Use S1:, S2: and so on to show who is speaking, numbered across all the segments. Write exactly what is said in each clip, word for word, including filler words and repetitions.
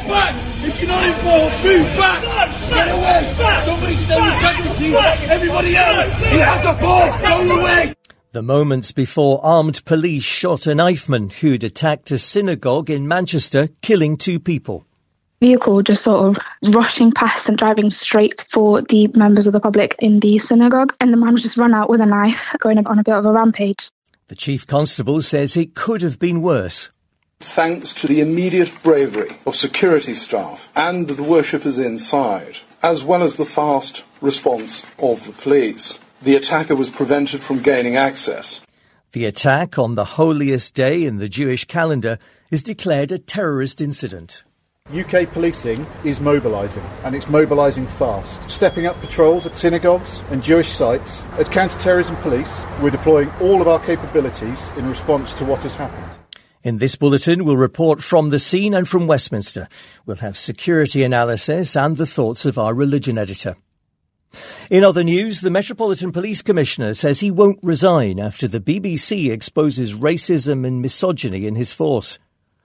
S1: back! If you're not involved, move back! Get away! Somebody stay with deputies! Everybody else! He has the force! Go away!
S2: The moments before armed police shot a knifeman who'd attacked a synagogue in Manchester, killing two people.
S3: Vehicle just sort of rushing past and driving straight for the members of the public in the synagogue, and the man was just run out with a knife, going on a bit of a rampage.
S2: The chief constable says it could have been worse.
S4: Thanks to the immediate bravery of security staff and the worshippers inside, as well as the fast response of the police, the attacker was prevented from gaining access.
S2: The attack on the holiest day in the Jewish calendar is declared a terrorist incident.
S5: U K policing is mobilising, and it's mobilising fast. Stepping up patrols at synagogues and Jewish sites. At Counter-Terrorism Police, we're deploying all of our capabilities in response to what has happened.
S2: In this bulletin, we'll report from the scene and from Westminster. We'll have security analysis and the thoughts of our religion editor. In other news, the Metropolitan Police Commissioner says he won't resign after the B B C exposes racism and misogyny in his force.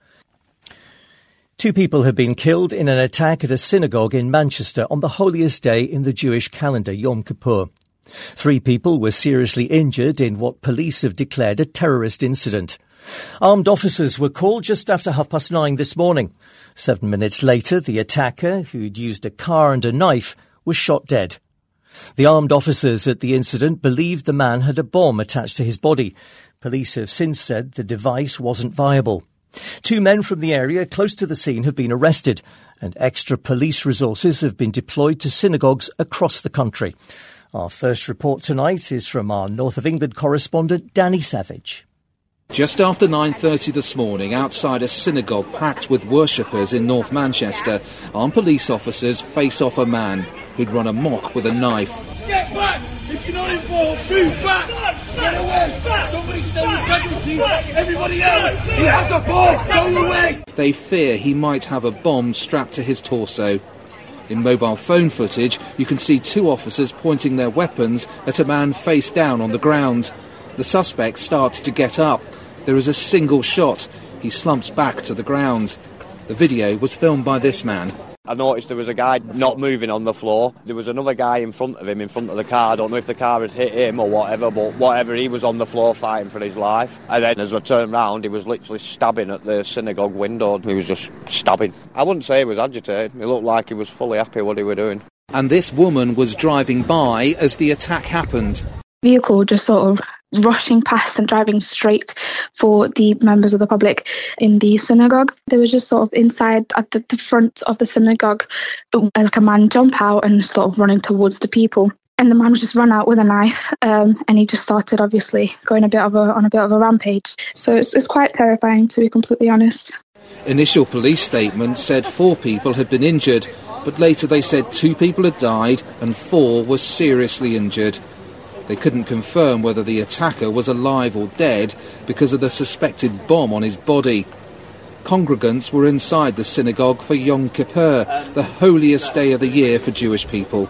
S2: Two people have been killed in an attack at a synagogue in Manchester on the holiest day in the Jewish calendar, Yom Kippur. Three people were seriously injured in what police have declared a terrorist incident. Armed officers were called just after half past nine this morning. Seven minutes later, the attacker, who'd used a car and a knife, was shot dead. The armed officers at the incident believed the man had a bomb attached to his body. Police have since said the device wasn't viable. Two men from the area close to the scene have been arrested, and extra police resources have been deployed to synagogues across the country. Our first report tonight is from our North of England correspondent, Danny Savage.
S6: Just after nine thirty this morning, outside a synagogue packed with worshippers in North Manchester, armed police officers face off a man who'd run amok with a knife.
S1: Get back! If you're not involved, move back! Get away! Somebody stay with deputies! Everybody else! He has the force! Go away!
S6: They fear he might have a bomb strapped to his torso. In mobile phone footage, you can see two officers pointing their weapons at a man face down on the ground. The suspect starts to get up. There is a single shot. He slumps back to the ground. The video was filmed by this man.
S7: I noticed there was a guy not moving on the floor. There was another guy in front of him, in front of the car. I don't know if the car had hit him or whatever, but whatever, he was on the floor fighting for his life. And then as I turned round, he was literally stabbing at the synagogue window. He was just stabbing. I wouldn't say he was agitated. He looked like he was fully happy what he was doing.
S6: And this woman was driving by as the attack happened.
S3: Vehicle just sort of rushing past and driving straight for the members of the public in the synagogue. They were just sort of inside at the, the front of the synagogue, like a man jump out and sort of running towards the people. And the man was just run out with a knife, um, and he just started obviously going a bit of a on a bit of a rampage. So it's, it's quite terrifying, to be completely honest.
S6: Initial police statement said four people had been injured, but later they said two people had died and four were seriously injured. They couldn't confirm whether the attacker was alive or dead because of the suspected bomb on his body. Congregants were inside the synagogue for Yom Kippur, the holiest day of the year for Jewish people.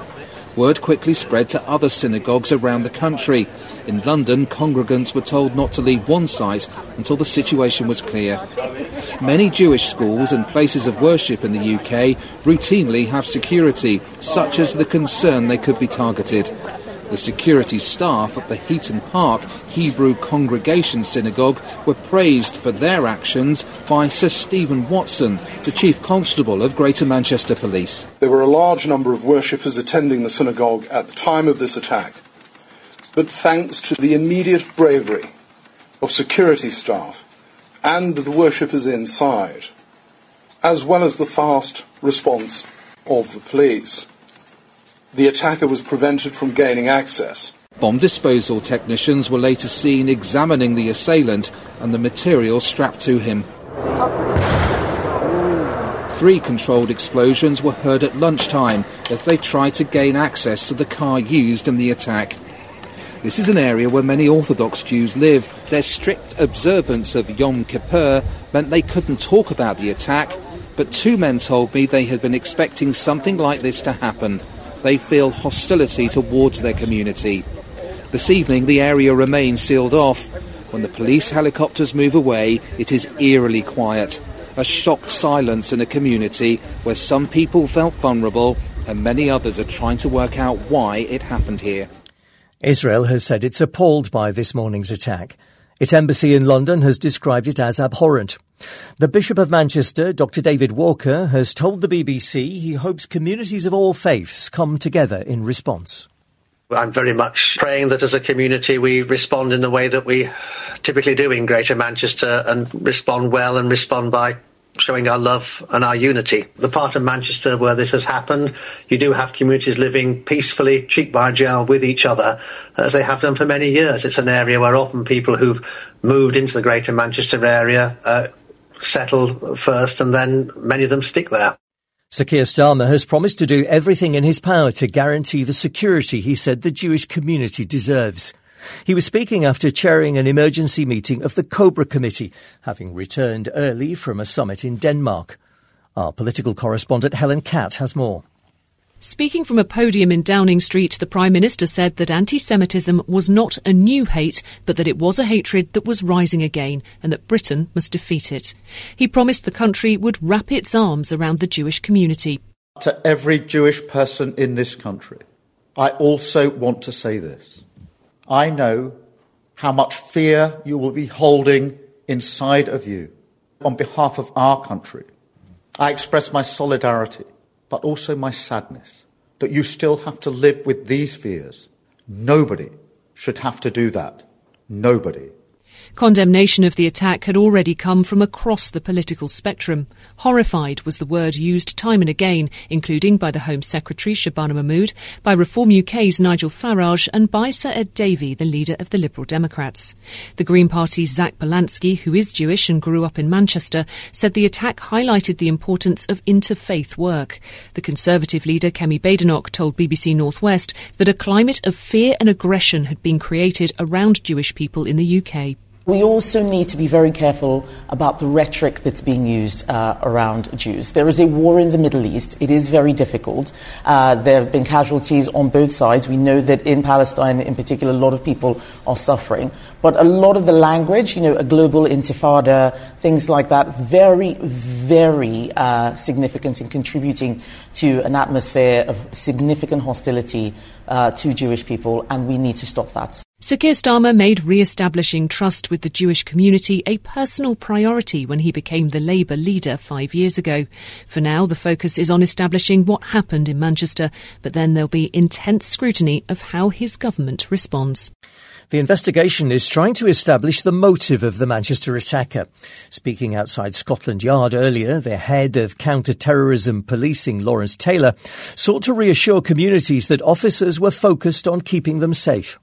S6: Word quickly spread to other synagogues around the country. In London, congregants were told not to leave one site until the situation was clear. Many Jewish schools and places of worship in the U K routinely have security, such as the concern they could be targeted. The security staff at the Heaton Park Hebrew Congregation Synagogue were praised for their actions by Sir Stephen Watson, the Chief Constable of Greater Manchester Police.
S4: There were a large number of worshippers attending the synagogue at the time of this attack, but thanks to the immediate bravery of security staff and the worshippers inside, as well as the fast response of the police, the attacker was prevented from gaining access.
S6: Bomb disposal technicians were later seen examining the assailant and the material strapped to him. Three controlled explosions were heard at lunchtime as they tried to gain access to the car used in the attack. This is an area where many Orthodox Jews live. Their strict observance of Yom Kippur meant they couldn't talk about the attack, but two men told me they had been expecting something like this to happen. They feel hostility towards their community. This evening, the area remains sealed off. When the police helicopters move away, it is eerily quiet. a shocked silence in a community where some people felt vulnerable and many others are trying to work out why it happened here.
S2: Israel has said it's appalled by this morning's attack. Its embassy in London has described it as abhorrent. The Bishop of Manchester, Doctor David Walker, has told the B B C he hopes communities of all faiths come together in response.
S8: I'm very much praying that as a community we respond in the way that we typically do in Greater Manchester and respond well and respond by showing our love and our unity. The part of Manchester where this has happened, you do have communities living peacefully, cheek by jowl with each other, as they have done for many years. It's an area where often people who've moved into the Greater Manchester area uh, settle first, and then many of them stick there.
S2: Sir Keir Starmer has promised to do everything in his power to guarantee the security he said the Jewish community deserves. He was speaking after chairing an emergency meeting of the Cobra Committee, having returned early from a summit in Denmark. Our political correspondent Helen Catt has more.
S9: Speaking from a podium in Downing Street, the Prime Minister said that anti-Semitism was not a new hate, but that it was a hatred that was rising again and that Britain must defeat it. He promised the country would wrap its arms around the Jewish community.
S5: To every Jewish person in this country, I also want to say this. I know how much fear you will be holding inside of you on behalf of our country. I express my solidarity, but also my sadness that you still have to live with these fears. Nobody should have to do that. Nobody.
S9: Condemnation of the attack had already come from across the political spectrum. Horrified was the word used time and again, including by the Home Secretary Shabana Mahmood, by Reform U K's Nigel Farage and by Sir Ed Davey, the leader of the Liberal Democrats. The Green Party's Zach Balansky, who is Jewish and grew up in Manchester, said the attack highlighted the importance of interfaith work. The Conservative leader Kemi Badenoch told B B C North West that a climate of fear and aggression had been created around Jewish people in the U K.
S10: We also need to be very careful about the rhetoric that's being used uh, around Jews. There is a war in the Middle East. It is very difficult. Uh, there have been casualties on both sides. We know that in Palestine, in particular, a lot of people are suffering. But a lot of the language, you know, a global intifada, things like that, very, very uh, significant in contributing to an atmosphere of significant hostility uh, to Jewish people, and we need to stop that.
S9: Sir Keir Starmer made re-establishing trust with the Jewish community a personal priority when he became the Labour leader five years ago. For now, the focus is on establishing what happened in Manchester, but then there'll be intense scrutiny of how his government responds.
S2: The investigation is trying to establish the motive of the Manchester attacker. Speaking outside Scotland Yard earlier, the head of counter-terrorism policing, Lawrence Taylor, sought to reassure communities that officers were focused on keeping them safe.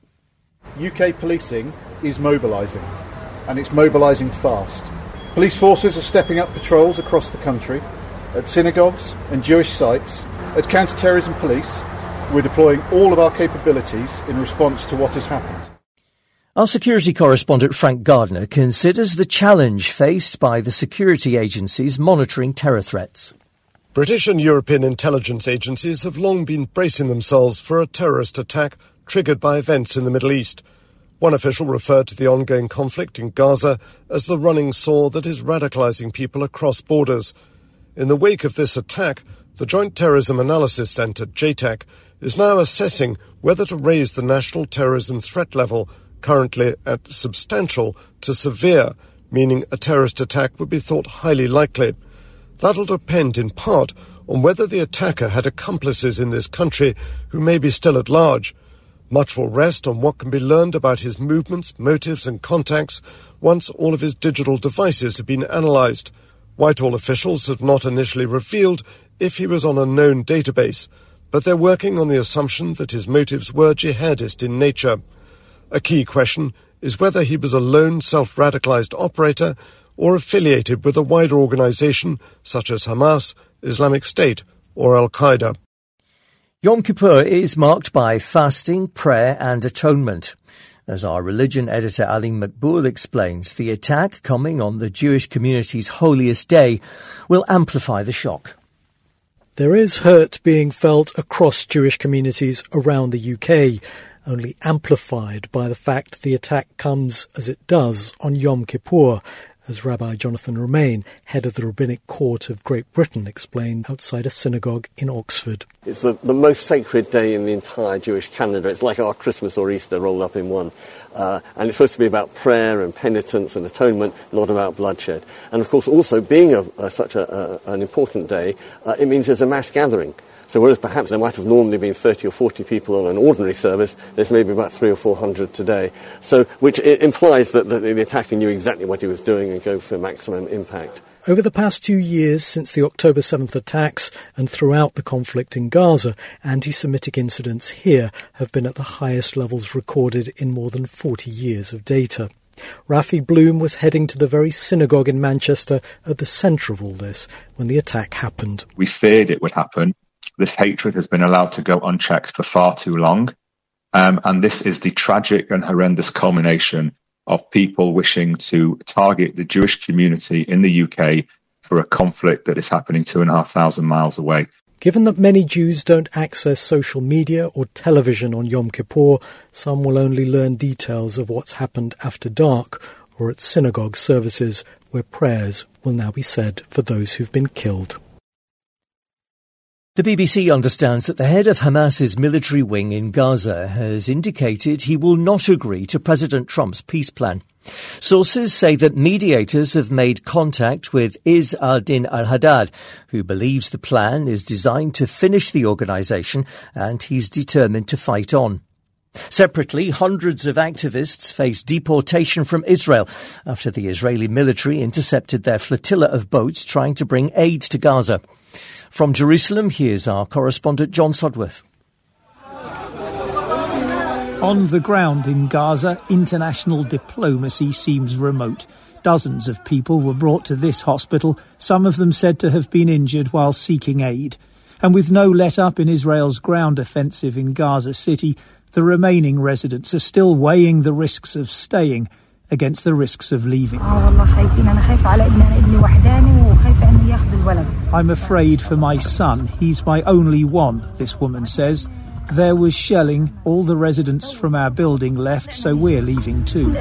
S5: U K policing is mobilising, and it's mobilising fast. Police forces are stepping up patrols across the country, at synagogues and Jewish sites. At counter-terrorism police, we're deploying all of our capabilities in response to what has happened.
S2: Our security correspondent Frank Gardner considers the challenge faced by the security agencies monitoring terror threats.
S11: British and European intelligence agencies have long been bracing themselves for a terrorist attack triggered by events in the Middle East. One official referred to the ongoing conflict in Gaza as the running sore that is radicalising people across borders. In the wake of this attack, the Joint Terrorism Analysis Centre, J TAC, is now assessing whether to raise the national terrorism threat level, currently at substantial, to severe, meaning a terrorist attack would be thought highly likely. That'll depend in part on whether the attacker had accomplices in this country who may be still at large. Much will rest on what can be learned about his movements, motives and contacts once all of his digital devices have been analysed. Whitehall officials have not initially revealed if he was on a known database, but they're working on the assumption that his motives were jihadist in nature. A key question is whether he was a lone self-radicalised operator or affiliated with a wider organisation such as Hamas, Islamic State or Al-Qaeda.
S2: Yom Kippur is marked by fasting, prayer and atonement. As our religion editor Ali Makboul explains, the attack coming on the Jewish community's holiest day will amplify the shock.
S12: There is hurt being felt across Jewish communities around the U K, only amplified by the fact the attack comes, as it does, on Yom Kippur, as Rabbi Jonathan Romain, head of the Rabbinic Court of Great Britain, explained outside a synagogue in Oxford.
S13: It's the, the most sacred day in the entire Jewish calendar. It's like our Christmas or Easter rolled up in one. Uh, and it's supposed to be about prayer and penitence and atonement, not about bloodshed. And of course, also being a, a, such a, a, an important day, uh, it means there's a mass gathering. So whereas perhaps there might have normally been thirty or forty people on an ordinary service, there's maybe about three or four hundred today. So, which implies that, that the attacker knew exactly what he was doing and go for maximum impact.
S12: Over the past two years since the October seventh attacks and throughout the conflict in Gaza, anti-Semitic incidents here have been at the highest levels recorded in more than forty years of data. Rafi Bloom was heading to the very synagogue in Manchester at the centre of all this when the attack happened.
S14: We feared it would happen. This hatred has been allowed to go unchecked for far too long. Um, and this is the tragic and horrendous culmination of people wishing to target the Jewish community in the U K for a conflict that is happening two and a half thousand miles away.
S12: Given that many Jews don't access social media or television on Yom Kippur, some will only learn details of what's happened after dark or at synagogue services where prayers will now be said for those who've been killed. The B B C understands that the head of Hamas's military wing in Gaza has indicated he will not agree to President Trump's peace plan. Sources say that mediators have made contact with Izz al-Din al-Haddad, who believes the plan is designed to finish the organisation and he's determined to fight on. Separately, hundreds of activists face deportation from Israel after the Israeli military intercepted their flotilla of boats trying to bring aid to Gaza. From Jerusalem, here's our correspondent John Sodworth.
S15: On the ground in Gaza, international diplomacy seems remote. Dozens of people were brought to this hospital, some of them said to have been injured while seeking aid. And with no let-up in Israel's ground offensive in Gaza City, the remaining residents are still weighing the risks of staying against the risks of leaving. I'm afraid for my son. He's my only one, this woman says. There was shelling. All the residents from our building left, so we're leaving too.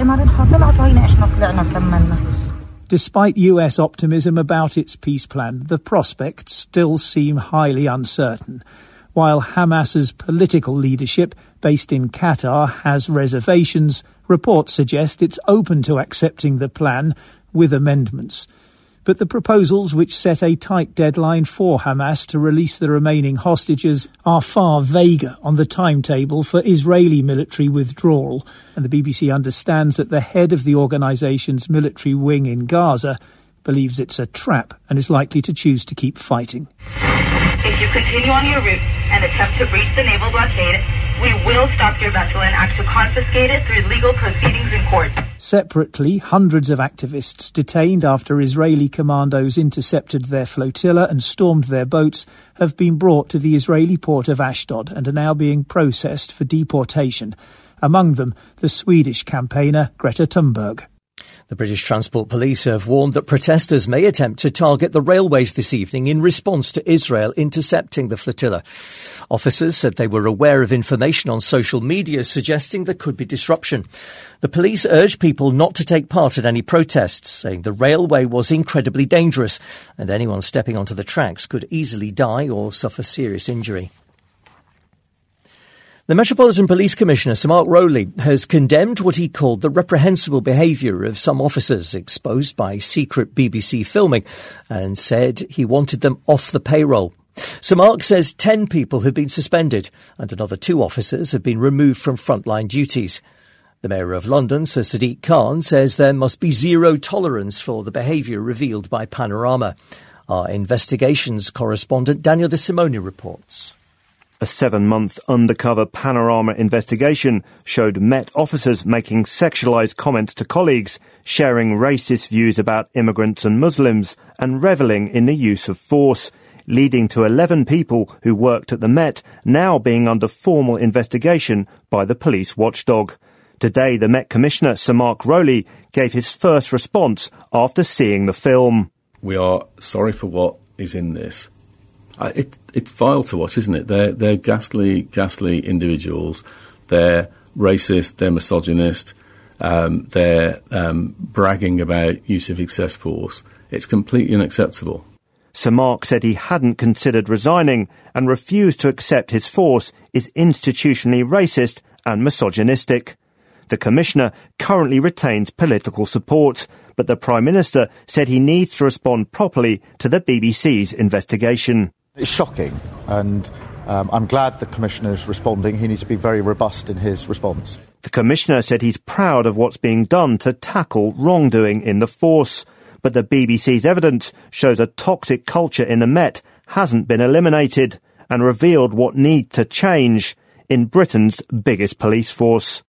S15: Despite U S optimism about its peace plan, the prospects still seem highly uncertain. While Hamas's political leadership, based in Qatar, has reservations, reports suggest it's open to accepting the plan with amendments. But the proposals, which set a tight deadline for Hamas to release the remaining hostages, are far vaguer on the timetable for Israeli military withdrawal. And the B B C understands that the head of the organisation's military wing in Gaza believes it's a trap and is likely to choose to keep fighting.
S16: If you continue on your route and attempt to breach the naval blockade, we will stop your vessel and act to confiscate it through legal proceedings in court.
S15: Separately, hundreds of activists detained after Israeli commandos intercepted their flotilla and stormed their boats have been brought to the Israeli port of Ashdod and are now being processed for deportation. Among them, the Swedish campaigner Greta Thunberg.
S2: The British Transport Police have warned that protesters may attempt to target the railways this evening in response to Israel intercepting the flotilla. Officers said they were aware of information on social media suggesting there could be disruption. The police urged people not to take part in any protests, saying the railway was incredibly dangerous and anyone stepping onto the tracks could easily die or suffer serious injury. The Metropolitan Police Commissioner, Sir Mark Rowley, has condemned what he called the reprehensible behaviour of some officers exposed by secret B B C filming and said he wanted them off the payroll. Sir Mark says ten people have been suspended and another two officers have been removed from frontline duties. The Mayor of London, Sir Sadiq Khan, says there must be zero tolerance for the behaviour revealed by Panorama. Our investigations correspondent Daniel De Simone reports.
S17: A seven-month undercover Panorama investigation showed Met officers making sexualised comments to colleagues, sharing racist views about immigrants and Muslims, and revelling in the use of force, leading to eleven people who worked at the Met now being under formal investigation by the police watchdog. Today, the Met Commissioner, Sir Mark Rowley, gave his first response after seeing the film.
S18: We are sorry for what is in this. It, it's vile to watch, isn't it? They're, they're ghastly, ghastly individuals. They're racist, they're misogynist, um, they're um, bragging about use of excess force. It's completely unacceptable.
S17: Sir Mark said he hadn't considered resigning and refused to accept his force is institutionally racist and misogynistic. The Commissioner currently retains political support, but the Prime Minister said he needs to respond properly to the B B C's investigation.
S5: It's shocking, and um, I'm glad the Commissioner is responding. He needs to be very robust in his response.
S17: The Commissioner said he's proud of what's being done to tackle wrongdoing in the force, but the B B C's evidence shows a toxic culture in the Met hasn't been eliminated and revealed what needs to change in Britain's biggest police force.